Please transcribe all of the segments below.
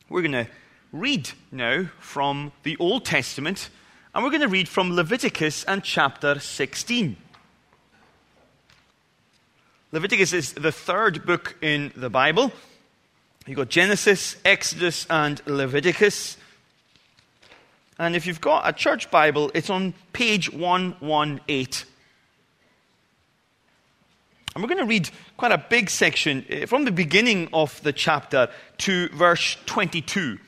We're going to read now from the Old Testament, and we're going to read from Leviticus and chapter 16. Leviticus is the third book in the Bible. You've got Genesis, Exodus, and Leviticus. And if you've got a church Bible, it's on page 118. And we're going to read quite a big section from the beginning of the chapter to verse 22.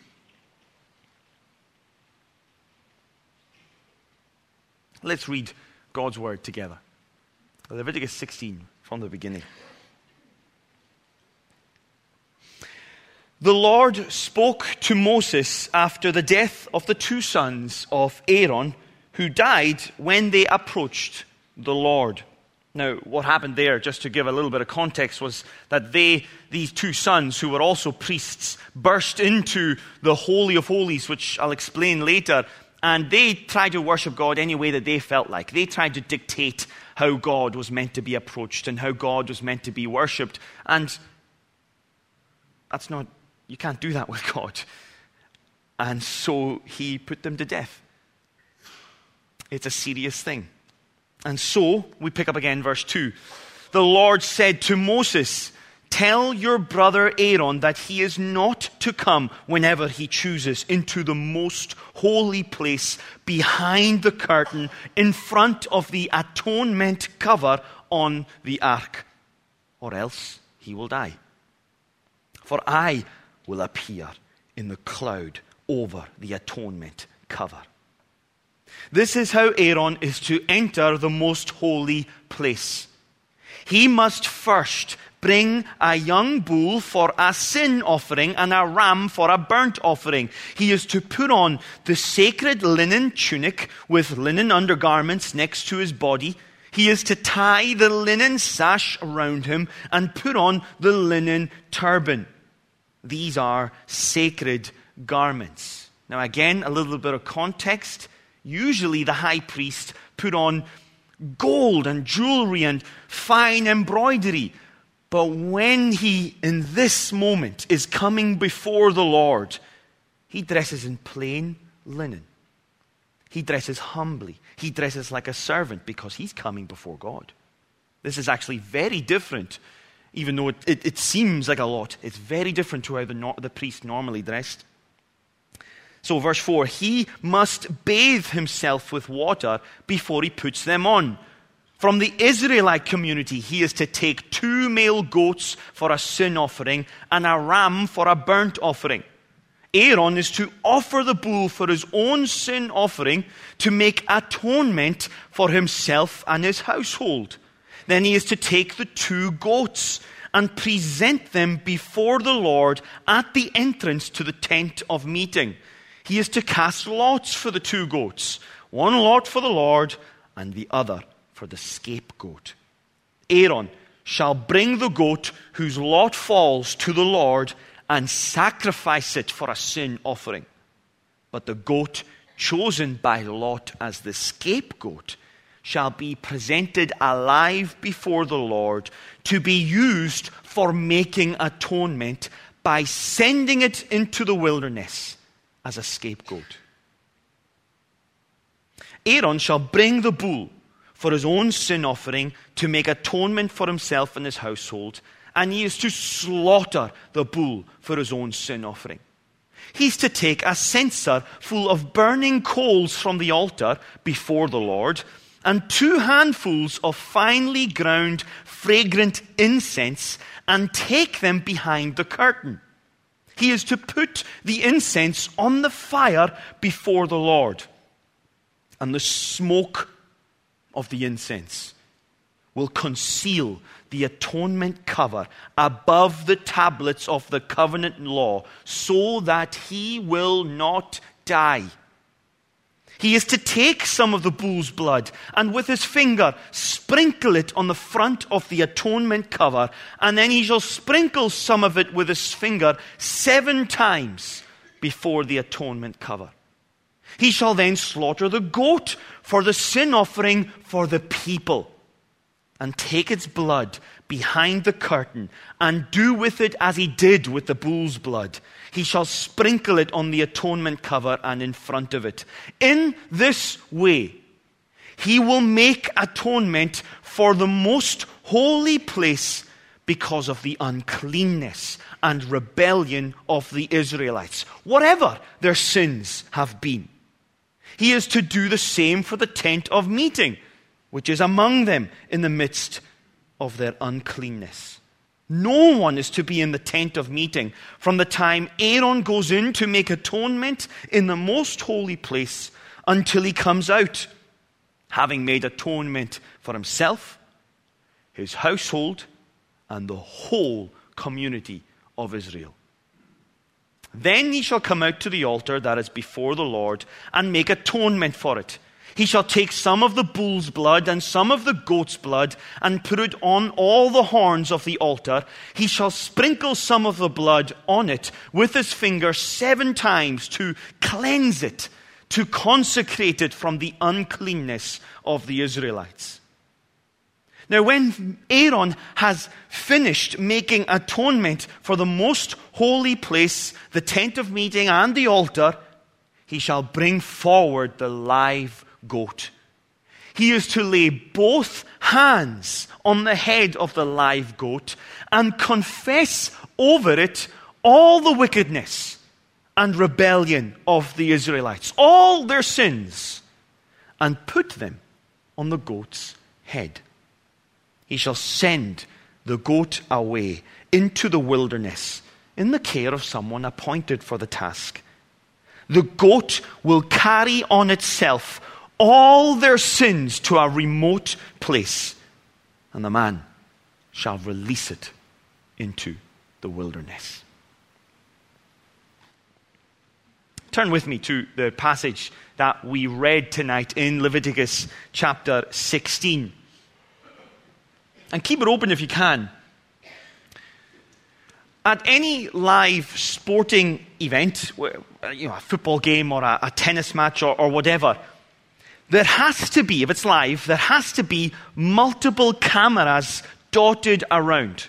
Let's read God's word together. Leviticus 16 from the beginning. The Lord spoke to Moses after the death of the two sons of Aaron, who died when they approached the Lord. Now, what happened there, just to give a little bit of context, was that these two sons, who were also priests, burst into the Holy of Holies, which I'll explain later, and they tried to worship God any way that they felt like. They tried to dictate how God was meant to be approached and how God was meant to be worshipped. And you can't do that with God. And so he put them to death. It's a serious thing. And so, we pick up again verse 2. The Lord said to Moses, "Tell your brother Aaron that he is not to come whenever he chooses into the most holy place behind the curtain in front of the atonement cover on the ark, or else he will die. For I will appear in the cloud over the atonement cover." This is how Aaron is to enter the most holy place. He must first bring a young bull for a sin offering and a ram for a burnt offering. He is to put on the sacred linen tunic with linen undergarments next to his body. He is to tie the linen sash around him and put on the linen turban. These are sacred garments. Now again, a little bit of context. Usually the high priest put on gold and jewelry and fine embroidery. But when he, in this moment, is coming before the Lord, he dresses in plain linen. He dresses humbly. He dresses like a servant because he's coming before God. This is actually very different, even though it seems like a lot. It's very different to how the priest normally dressed. So verse 4, he must bathe himself with water before he puts them on. From the Israelite community, he is to take 2 male goats for a sin offering and a ram for a burnt offering. Aaron is to offer the bull for his own sin offering to make atonement for himself and his household. Then he is to take the 2 goats and present them before the Lord at the entrance to the tent of meeting. He is to cast lots for the 2 goats, one lot for the Lord and the other for the scapegoat. Aaron shall bring the goat whose lot falls to the Lord and sacrifice it for a sin offering. But the goat chosen by lot as the scapegoat shall be presented alive before the Lord to be used for making atonement by sending it into the wilderness as a scapegoat. Aaron shall bring the bull for his own sin offering to make atonement for himself and his household, and he is to slaughter the bull for his own sin offering. He's to take a censer full of burning coals from the altar before the Lord, and 2 handfuls of finely ground fragrant incense, and take them behind the curtain. He is to put the incense on the fire before the Lord. And the smoke of the incense will conceal the atonement cover above the tablets of the covenant law, so that he will not die. He is to take some of the bull's blood and with his finger sprinkle it on the front of the atonement cover, and then he shall sprinkle some of it with his finger 7 times before the atonement cover. He shall then slaughter the goat for the sin offering for the people, and take its blood behind the curtain and do with it as he did with the bull's blood. He shall sprinkle it on the atonement cover and in front of it. In this way, he will make atonement for the most holy place because of the uncleanness and rebellion of the Israelites, whatever their sins have been. He is to do the same for the tent of meeting, which is among them in the midst of their uncleanness. No one is to be in the tent of meeting from the time Aaron goes in to make atonement in the most holy place until he comes out, having made atonement for himself, his household, and the whole community of Israel. Then he shall come out to the altar that is before the Lord and make atonement for it. He shall take some of the bull's blood and some of the goat's blood and put it on all the horns of the altar. He shall sprinkle some of the blood on it with his finger 7 times to cleanse it, to consecrate it from the uncleanness of the Israelites. Now, when Aaron has finished making atonement for the most holy place, the tent of meeting and the altar, he shall bring forward the live goat. He is to lay both hands on the head of the live goat and confess over it all the wickedness and rebellion of the Israelites, all their sins, and put them on the goat's head. He shall send the goat away into the wilderness in the care of someone appointed for the task. The goat will carry on itself all their sins to a remote place, and the man shall release it into the wilderness. Turn with me to the passage that we read tonight in Leviticus chapter 16. And keep it open if you can. At any live sporting event, a football game or a tennis match or whatever, there has to be, if it's live, there has to be multiple cameras dotted around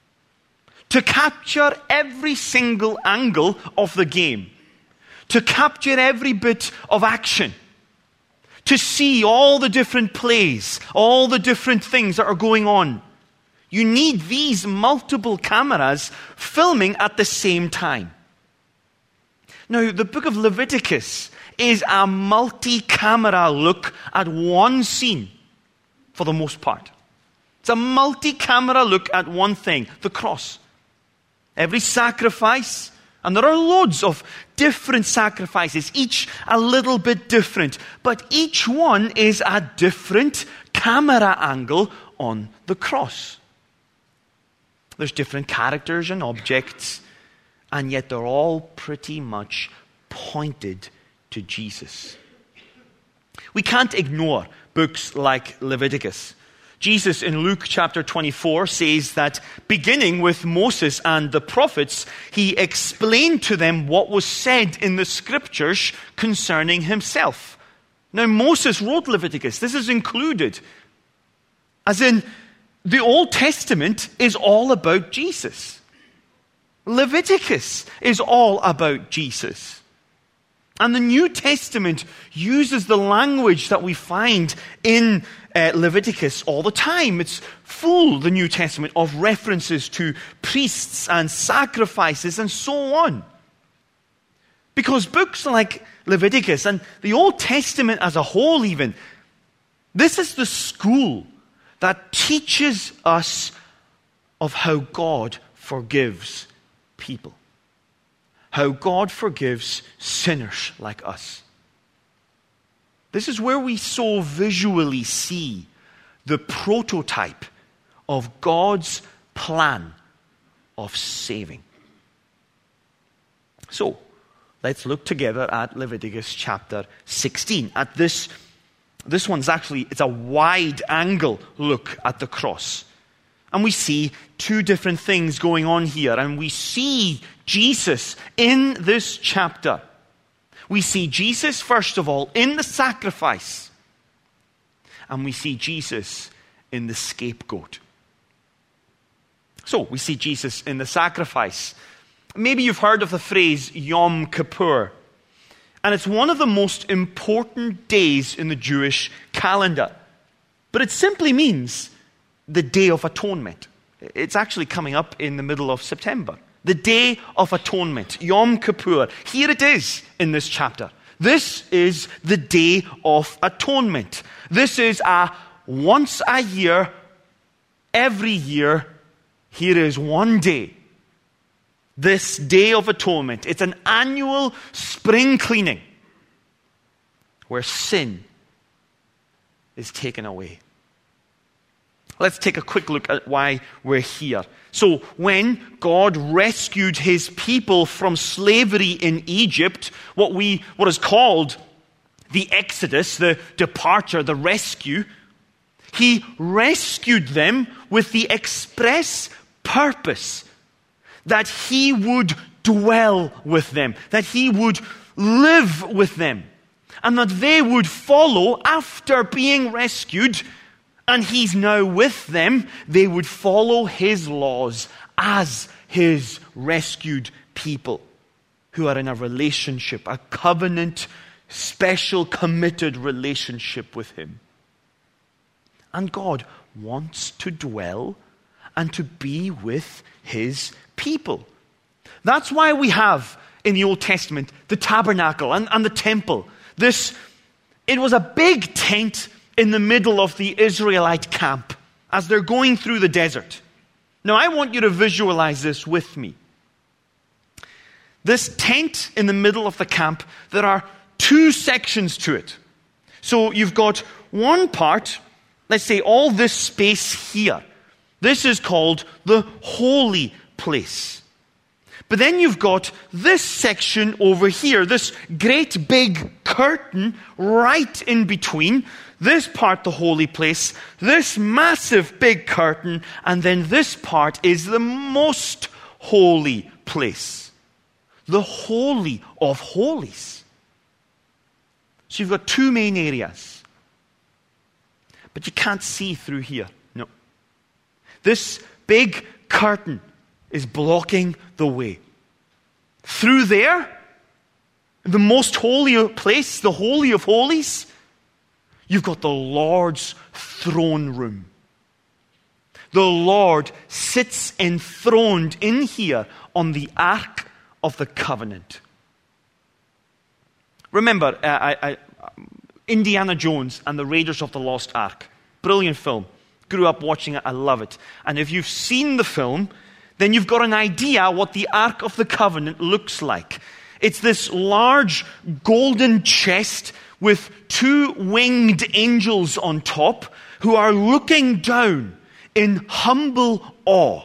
to capture every single angle of the game, to capture every bit of action, to see all the different plays, all the different things that are going on. You need these multiple cameras filming at the same time. Now, the book of Leviticus is a multi-camera look at one scene for the most part. It's a multi-camera look at one thing, the cross. Every sacrifice, and there are loads of different sacrifices, each a little bit different, but each one is a different camera angle on the cross. There's different characters and objects, and yet they're all pretty much pointed to Jesus. We can't ignore books like Leviticus. Jesus in Luke chapter 24 says that beginning with Moses and the prophets, he explained to them what was said in the scriptures concerning himself. Now, Moses wrote Leviticus. This is included. As in, the Old Testament is all about Jesus. Leviticus is all about Jesus. And the New Testament uses the language that we find in Leviticus all the time. It's full, the New Testament, of references to priests and sacrifices and so on. Because books like Leviticus and the Old Testament as a whole even, this is the school that teaches us of how God forgives people. How God forgives sinners like us. This is where we so visually see the prototype of God's plan of saving. So, let's look together at Leviticus chapter 16. At this one's actually, it's a wide angle look at the cross. And we see two different things going on here. And we see Jesus in this chapter. We see Jesus, first of all, in the sacrifice. And we see Jesus in the scapegoat. So we see Jesus in the sacrifice. Maybe you've heard of the phrase Yom Kippur. And it's one of the most important days in the Jewish calendar. But it simply means the Day of Atonement. It's actually coming up in the middle of September. The Day of Atonement, Yom Kippur. Here it is in this chapter. This is the Day of Atonement. This is a once a year, every year, here is one day. This Day of Atonement. It's an annual spring cleaning where sin is taken away. Let's take a quick look at why we're here. So, when God rescued his people from slavery in Egypt, what is called the Exodus, the departure, the rescue, he rescued them with the express purpose that he would dwell with them, that he would live with them, and that they would follow after being rescued, and he's now with them. They would follow his laws as his rescued people who are in a relationship, a covenant, special, committed relationship with him. And God wants to dwell and to be with his people. That's why we have in the Old Testament the tabernacle and the temple. It was a big tent in the middle of the Israelite camp as they're going through the desert. Now I want you to visualize this with me. This tent in the middle of the camp, there are two sections to it. So you've got one part, let's say all this space here. This is called the holy place. But then you've got this section over here, this great big curtain right in between. This part, the holy place, this massive big curtain, and then this part is the most holy place. The Holy of Holies. So you've got two main areas. But you can't see through here. No. This big curtain is blocking the way. Through there, the most holy place, the Holy of Holies, you've got the Lord's throne room. The Lord sits enthroned in here on the Ark of the Covenant. Remember, Indiana Jones and the Raiders of the Lost Ark. Brilliant film. Grew up watching it. I love it. And if you've seen the film, then you've got an idea what the Ark of the Covenant looks like. It's this large golden chest with two winged angels on top who are looking down in humble awe.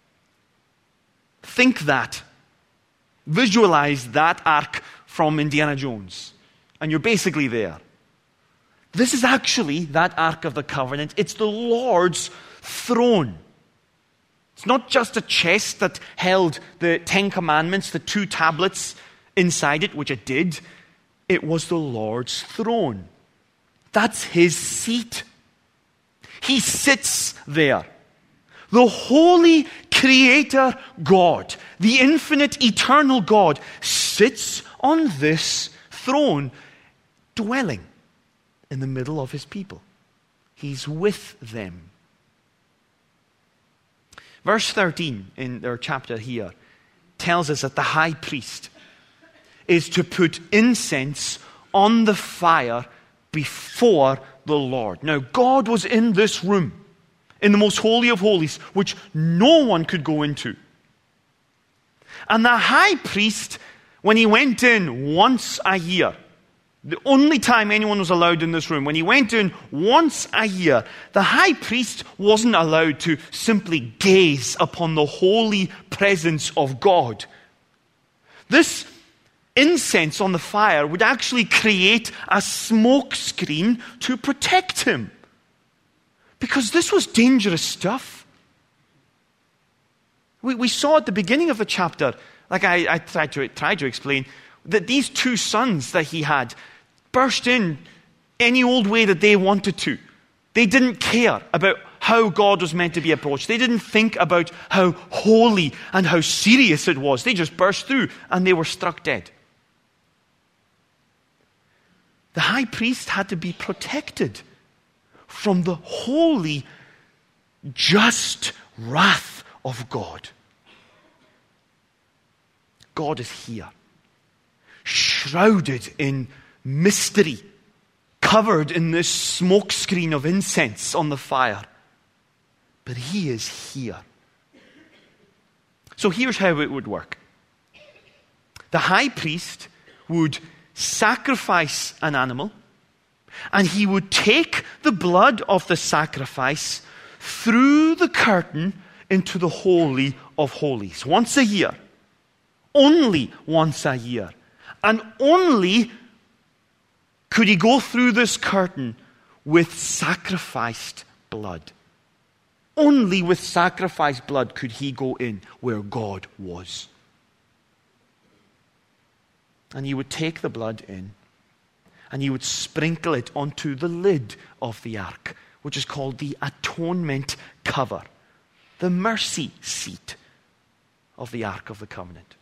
Think that. Visualize that ark from Indiana Jones. And you're basically there. This is actually that Ark of the Covenant. It's the Lord's throne. It's not just a chest that held the 10 Commandments, the 2 tablets inside it, which it did. It was the Lord's throne. That's his seat. He sits there. The holy creator God, the infinite eternal God, sits on this throne, dwelling in the middle of his people. He's with them. Verse 13 in their chapter here tells us that the high priest is to put incense on the fire before the Lord. Now, God was in this room, in the most holy of holies, which no one could go into. And the high priest, when he went in once a year, the only time anyone was allowed in this room, when he went in once a year, the high priest wasn't allowed to simply gaze upon the holy presence of God. This incense on the fire would actually create a smoke screen to protect him. Because this was dangerous stuff. We saw at the beginning of the chapter, like I tried to explain, that these 2 sons that he had burst in any old way that they wanted to. They didn't care about how God was meant to be approached. They didn't think about how holy and how serious it was. They just burst through and they were struck dead. The high priest had to be protected from the holy, just wrath of God. God is here, shrouded in mystery, covered in this smoke screen of incense on the fire. But he is here. So here's how it would work. The high priest would sacrifice an animal, and he would take the blood of the sacrifice through the curtain into the Holy of Holies once a year. Only once a year. And only could he go through this curtain with sacrificed blood. Only with sacrificed blood could he go in where God was. And he would take the blood in and he would sprinkle it onto the lid of the ark, which is called the atonement cover, the mercy seat of the Ark of the Covenant.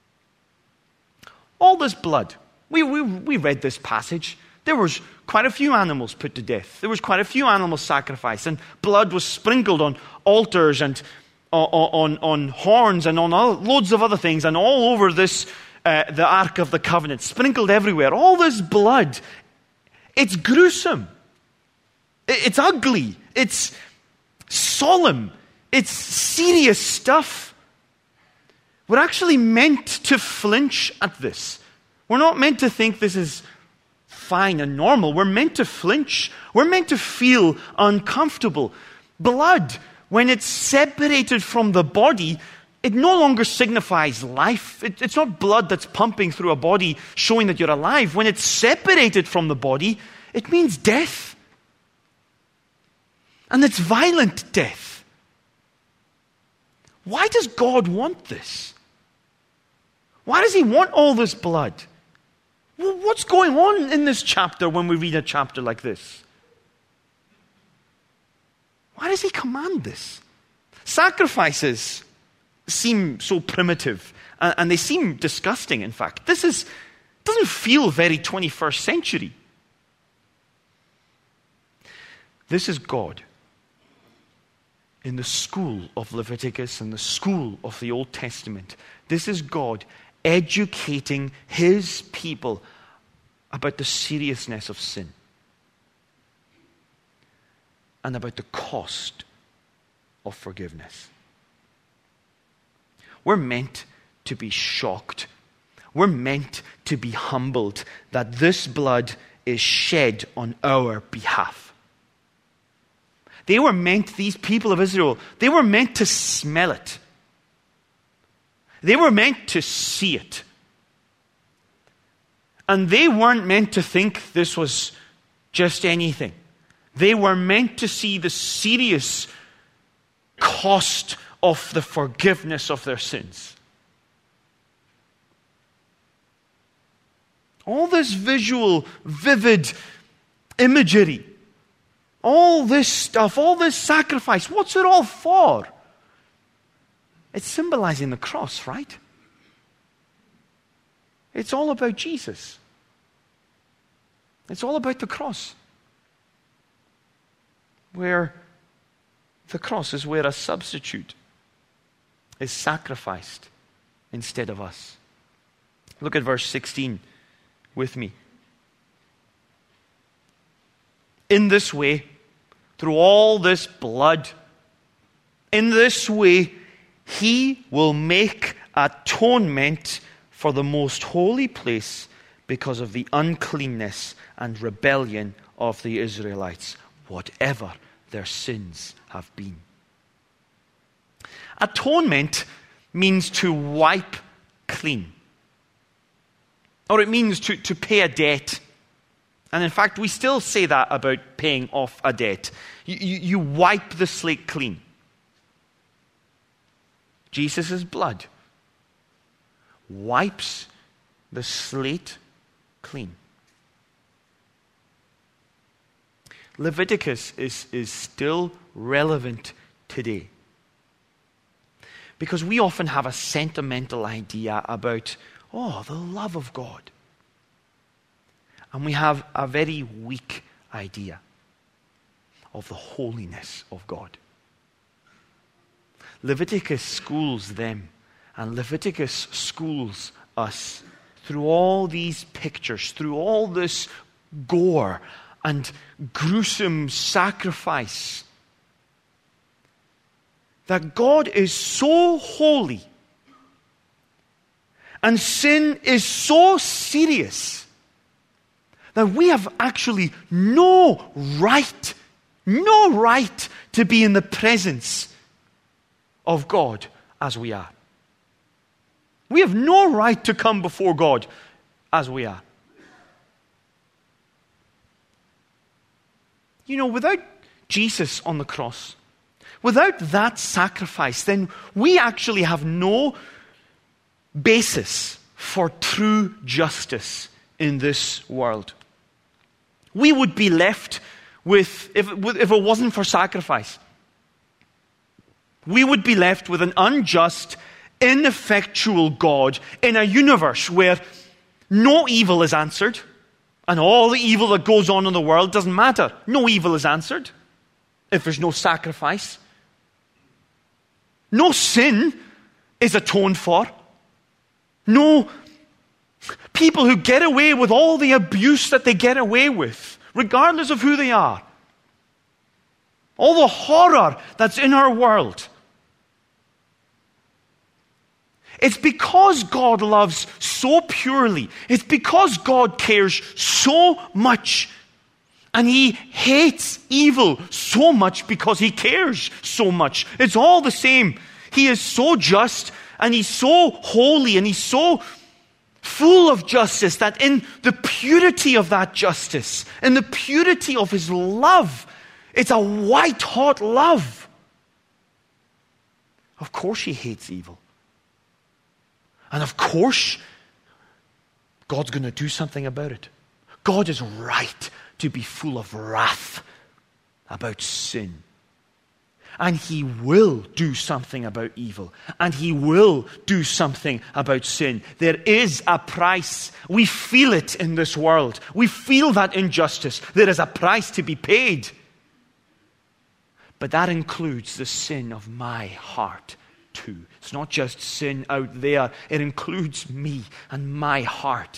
All this blood, we read this passage. There was quite a few animals put to death. There was quite a few animals sacrificed, and blood was sprinkled on altars and on horns and on loads of other things, and all over this the Ark of the Covenant, sprinkled everywhere. All this blood, it's gruesome. It's ugly. It's solemn. It's serious stuff. We're actually meant to flinch at this. We're not meant to think this is fine and normal. We're meant to flinch. We're meant to feel uncomfortable. Blood, when it's separated from the body, it no longer signifies life. It's not blood that's pumping through a body showing that you're alive. When it's separated from the body, it means death. And it's violent death. Why does God want this? Why does he want all this blood? Well, what's going on in this chapter when we read a chapter like this? Why does he command this? Sacrifices seem so primitive, and they seem disgusting, in fact. This doesn't feel very 21st century. This is God in the school of Leviticus and the school of the Old Testament. This is God educating his people about the seriousness of sin and about the cost of forgiveness. We're meant to be shocked. We're meant to be humbled that this blood is shed on our behalf. These people of Israel, they were meant to smell it. They were meant to see it. And they weren't meant to think this was just anything. They were meant to see the serious cost of the forgiveness of their sins. All this visual, vivid imagery, all this stuff, all this sacrifice, what's it all for? It's symbolizing the cross, right? It's all about Jesus. It's all about the cross. Where the cross is where a substitute is sacrificed instead of us. Look at verse 16 with me. In this way, through all this blood, in this way, he will make atonement for the most holy place because of the uncleanness and rebellion of the Israelites, whatever their sins have been. Atonement means to wipe clean. Or it means to pay a debt. And in fact, we still say that about paying off a debt. You wipe the slate clean. Jesus' blood wipes the slate clean. Leviticus is still relevant today. Because we often have a sentimental idea about, the love of God. And we have a very weak idea of the holiness of God. Leviticus schools them, and Leviticus schools us through all these pictures, through all this gore and gruesome sacrifice, that God is so holy and sin is so serious that we have actually no right to be in the presence of God as we are. We have no right to come before God as we are. Without Jesus on the cross, without that sacrifice, then we actually have no basis for true justice in this world. We would be left with, if it wasn't for sacrifice, we would be left with an unjust, ineffectual God in a universe where no evil is answered, and all the evil that goes on in the world doesn't matter. No evil is answered if there's no sacrifice. No sin is atoned for. No people who get away with all the abuse that they get away with, regardless of who they are. All the horror that's in our world. It's because God loves so purely. It's because God cares so much. And He hates evil so much because He cares so much. It's all the same. He is so just and He's so holy and He's so full of justice that in the purity of that justice, in the purity of His love, it's a white-hot love. Of course He hates evil. And of course, God's going to do something about it. God is right to be full of wrath about sin. And He will do something about evil. And He will do something about sin. There is a price. We feel it in this world. We feel that injustice. There is a price to be paid. But that includes the sin of my heart too. It's not just sin out there. It includes me and my heart.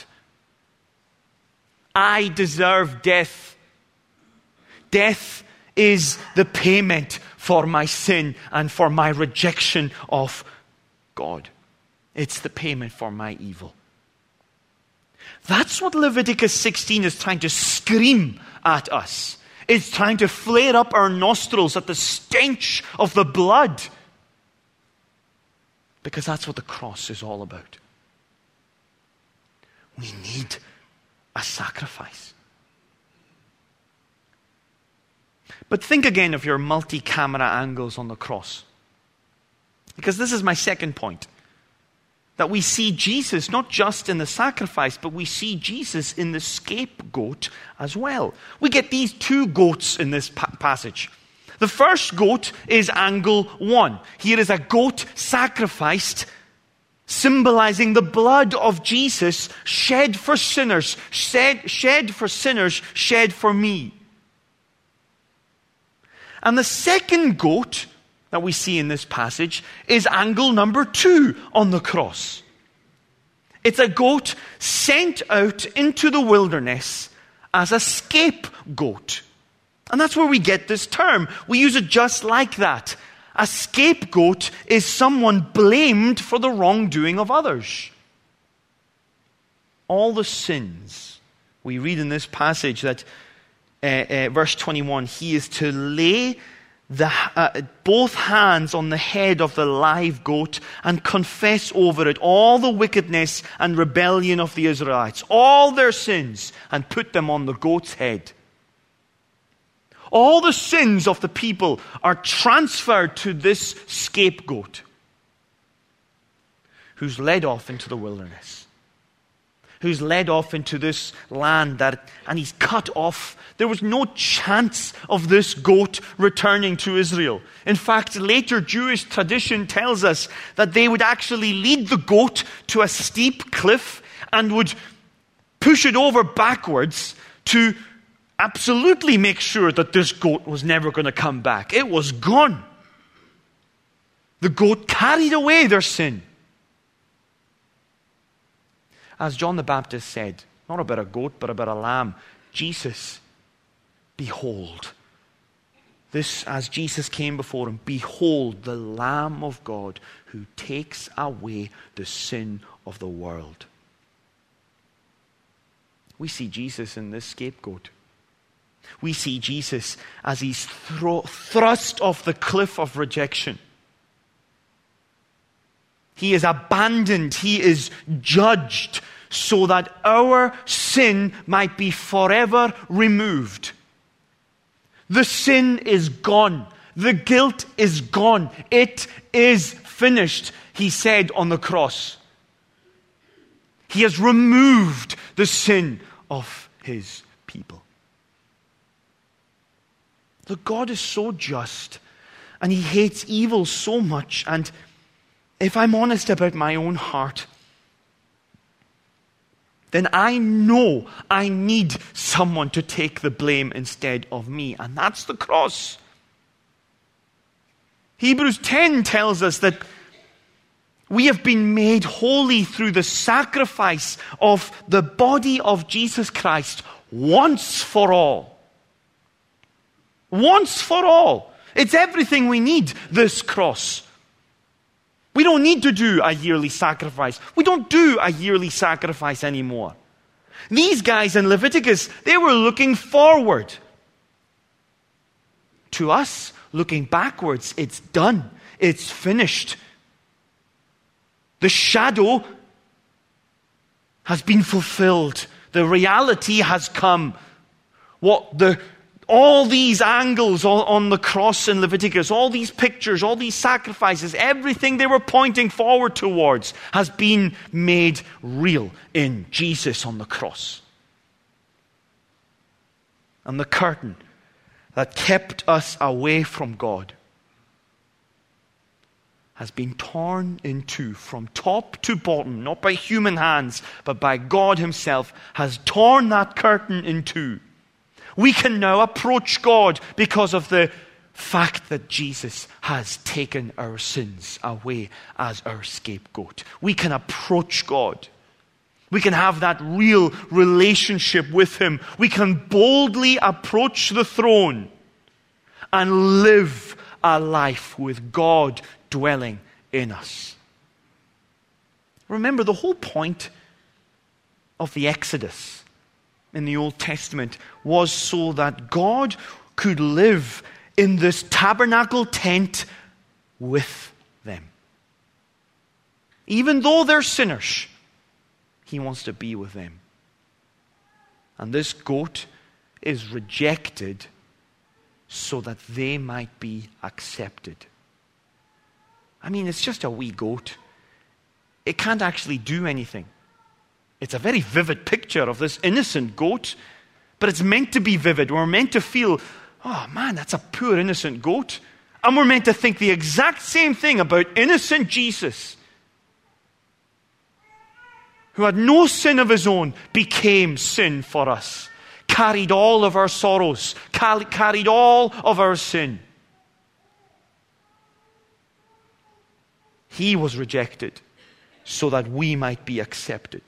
I deserve death. Death is the payment for my sin and for my rejection of God. It's the payment for my evil. That's what Leviticus 16 is trying to scream at us. It's trying to flare up our nostrils at the stench of the blood. Because that's what the cross is all about. We need a sacrifice. But think again of your multi-camera angles on the cross. Because this is my second point. That we see Jesus not just in the sacrifice, but we see Jesus in the scapegoat as well. We get these two goats in this passage. The first goat is angle 1. Here is a goat sacrificed, symbolizing the blood of Jesus shed for sinners, shed for me. And the second goat that we see in this passage is angle number 2 on the cross. It's a goat sent out into the wilderness as a scapegoat. And that's where we get this term. We use it just like that. A scapegoat is someone blamed for the wrongdoing of others. All the sins. We read in this passage that verse 21, He is to lay both hands on the head of the live goat and confess over it all the wickedness and rebellion of the Israelites, all their sins, and put them on the goat's head. All the sins of the people are transferred to this scapegoat who's led off into the wilderness, who's led off into this land and he's cut off. There was no chance of this goat returning to Israel. In fact, later Jewish tradition tells us that they would actually lead the goat to a steep cliff and would push it over backwards to absolutely make sure that this goat was never going to come back. It was gone. The goat carried away their sin. As John the Baptist said, not about a goat, but about a lamb, Jesus, behold. This, as Jesus came before him, behold the Lamb of God who takes away the sin of the world. We see Jesus in this scapegoat. We see Jesus as he's thrust off the cliff of rejection. He is abandoned. He is judged so that our sin might be forever removed. The sin is gone. The guilt is gone. It is finished, he said on the cross. He has removed the sin of his people. Look, God is so just, and he hates evil so much. And if I'm honest about my own heart, then I know I need someone to take the blame instead of me, and that's the cross. Hebrews 10 tells us that we have been made holy through the sacrifice of the body of Jesus Christ once for all. Once for all. It's everything we need, this cross. We don't need to do a yearly sacrifice. We don't do a yearly sacrifice anymore. These guys in Leviticus, they were looking forward. To us, looking backwards, it's done. It's finished. The shadow has been fulfilled. The reality has come. All these angles on the cross in Leviticus, all these pictures, all these sacrifices, everything they were pointing forward towards has been made real in Jesus on the cross. And the curtain that kept us away from God has been torn in two from top to bottom, not by human hands, but by God himself, has torn that curtain in two. We can now approach God because of the fact that Jesus has taken our sins away as our scapegoat. We can approach God. We can have that real relationship with him. We can boldly approach the throne and live a life with God dwelling in us. Remember, the whole point of the Exodus in the Old Testament was so that God could live in this tabernacle tent with them. Even though they're sinners, he wants to be with them. And this goat is rejected so that they might be accepted. I mean, it's just a wee goat. It can't actually do anything. It's a very vivid picture of this innocent goat, but it's meant to be vivid. We're meant to feel, oh man, that's a poor innocent goat. And we're meant to think the exact same thing about innocent Jesus, who had no sin of his own, became sin for us, carried all of our sorrows, carried all of our sin. He was rejected so that we might be accepted.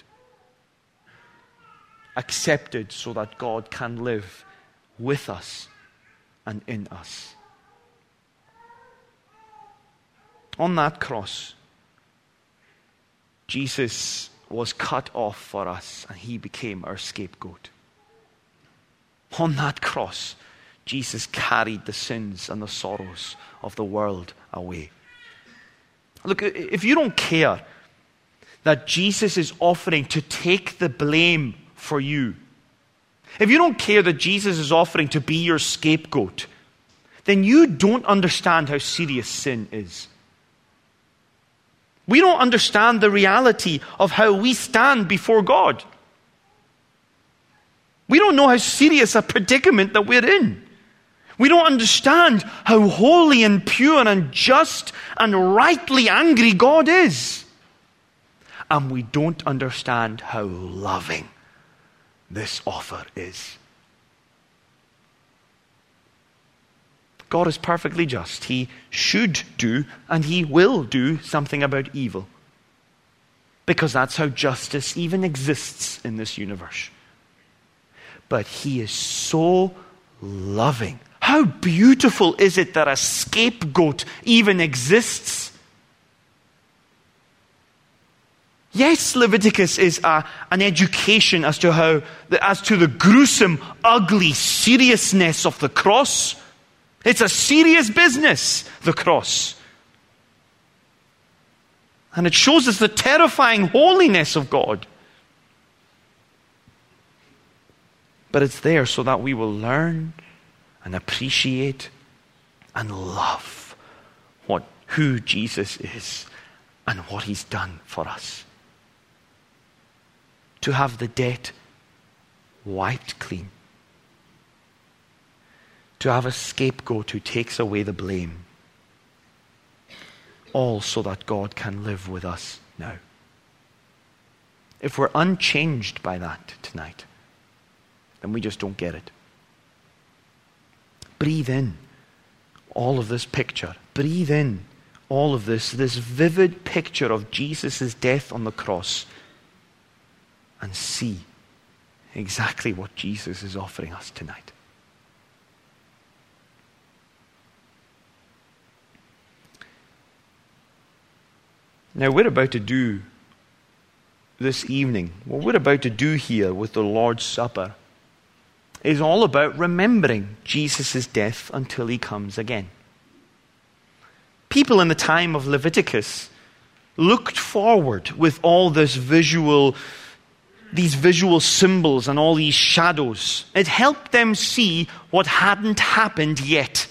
Accepted so that God can live with us and in us. On that cross, Jesus was cut off for us and he became our scapegoat. On that cross, Jesus carried the sins and the sorrows of the world away. Look, if you don't care that Jesus is offering to take the blame for you, if you don't care that Jesus is offering to be your scapegoat, then you don't understand how serious sin is. We don't understand the reality of how we stand before God. We don't know how serious a predicament that we're in. We don't understand how holy and pure and just and rightly angry God is. And we don't understand how loving this offer is. God is perfectly just. He should do and He will do something about evil. Because that's how justice even exists in this universe. But He is so loving. How beautiful is it that a scapegoat even exists? Yes, Leviticus is an education as to the gruesome, ugly seriousness of the cross. It's a serious business, the cross. And it shows us the terrifying holiness of God. But it's there so that we will learn and appreciate and love who Jesus is and what He's done for us. To have the debt wiped clean. To have a scapegoat who takes away the blame. All so that God can live with us now. If we're unchanged by that tonight, then we just don't get it. Breathe in all of this picture. Breathe in all of this vivid picture of Jesus' death on the cross, and see exactly what Jesus is offering us tonight. Now we're about to do this evening, what we're about to do here with the Lord's Supper is all about remembering Jesus' death until He comes again. People in the time of Leviticus looked forward with all these visual symbols and all these shadows. It helped them see what hadn't happened yet.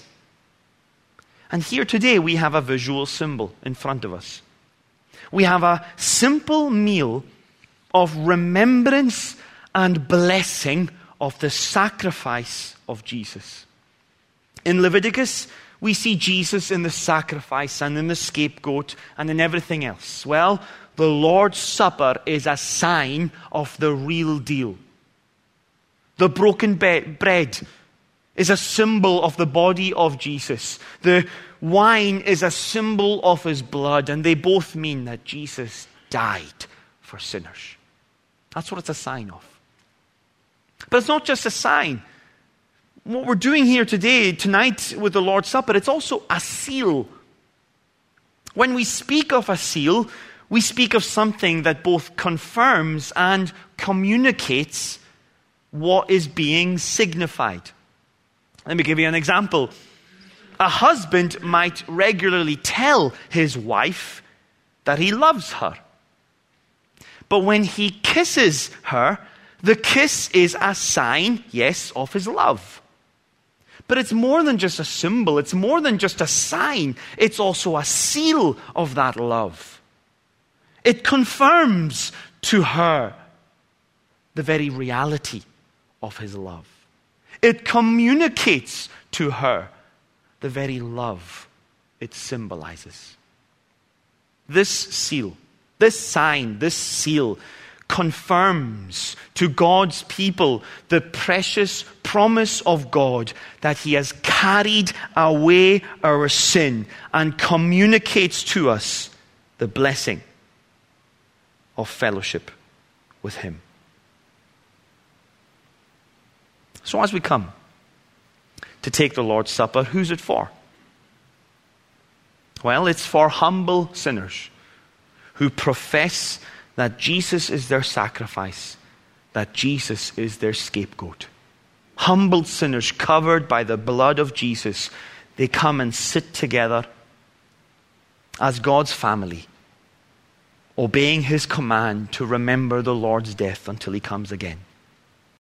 And here today we have a visual symbol in front of us. We have a simple meal of remembrance and blessing of the sacrifice of Jesus. In Leviticus, we see Jesus in the sacrifice and in the scapegoat and in everything else. Well, the Lord's Supper is a sign of the real deal. The broken bread is a symbol of the body of Jesus. The wine is a symbol of His blood, and they both mean that Jesus died for sinners. That's what it's a sign of. But it's not just a sign. What we're doing here tonight with the Lord's Supper, it's also a seal. When we speak of a seal, we speak of something that both confirms and communicates what is being signified. Let me give you an example. A husband might regularly tell his wife that he loves her. But when he kisses her, the kiss is a sign, yes, of his love. But it's more than just a symbol. It's more than just a sign. It's also a seal of that love. It confirms to her the very reality of his love. It communicates to her the very love it symbolizes. This seal, this sign, this seal confirms to God's people the precious promise of God that He has carried away our sin, and communicates to us the blessing of fellowship with Him. So as we come to take the Lord's Supper, who's it for? Well, it's for humble sinners who profess that Jesus is their sacrifice, that Jesus is their scapegoat. Humble sinners covered by the blood of Jesus, they come and sit together as God's family, obeying His command to remember the Lord's death until He comes again.